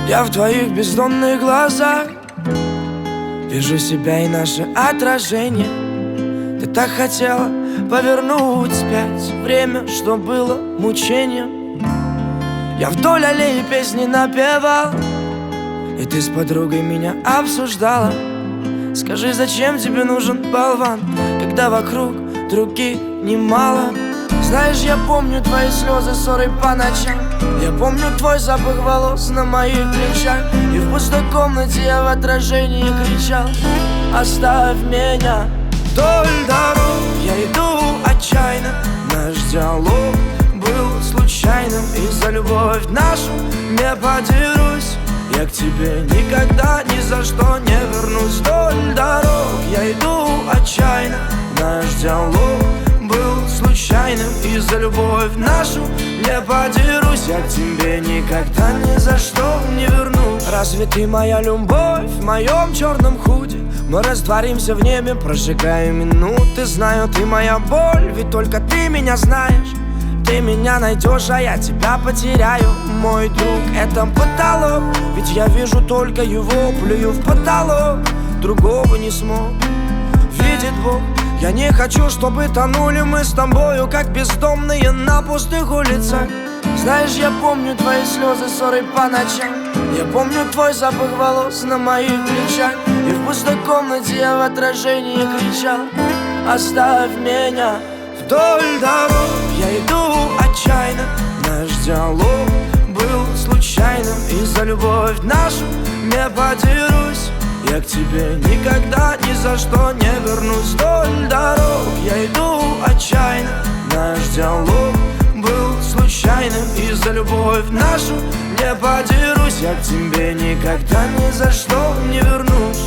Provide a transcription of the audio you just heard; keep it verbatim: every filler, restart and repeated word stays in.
Я в твоих бездонных глазах вижу себя и наше отражение. Ты так хотела повернуть вспять время, что было мучением. Я вдоль аллеи песни напевал, и ты с подругой меня обсуждала. Скажи, зачем тебе нужен болван, когда вокруг других немало? Знаешь, я помню твои слезы, ссоры по ночам. Я помню твой запах волос на моих плечах. И в пустой комнате я в отражении кричал: оставь меня. Вдоль дорог я иду отчаянно. Наш диалог был случайным, и за любовь нашу не подерусь. Я к тебе никогда ни за что не вернусь. Вдоль дорог я иду отчаянно. Наш диалог был случайным, и за любовь нашу не подерусь. Я к тебе никогда ни за что не вернусь. Разве ты моя любовь в моем черном худи? Мы растворимся в небе, прожигая минуты. Знаю, ты моя боль, ведь только ты меня знаешь. Ты меня найдешь, а я тебя потеряю. Мой друг, это потолок, ведь я вижу только его. Плюю в потолок, другого не смог. Видит Бог, я не хочу, чтобы тонули мы с тобою, как бездомные на пустых улицах. Знаешь, я помню твои слезы, ссоры по ночам. Я помню твой запах волос на моих плечах. И в пустой комнате я в отражении кричал: оставь меня. Вдоль дорог я иду отчаянно. Наш диалог был случайным, и за любовь нашу не подерусь. Я к тебе никогда ни за что не вернусь. Вдоль дорог я иду отчаянно. Наш диалог был случайным, и за любовь нашу не подерусь. Я к тебе никогда ни за что не вернусь.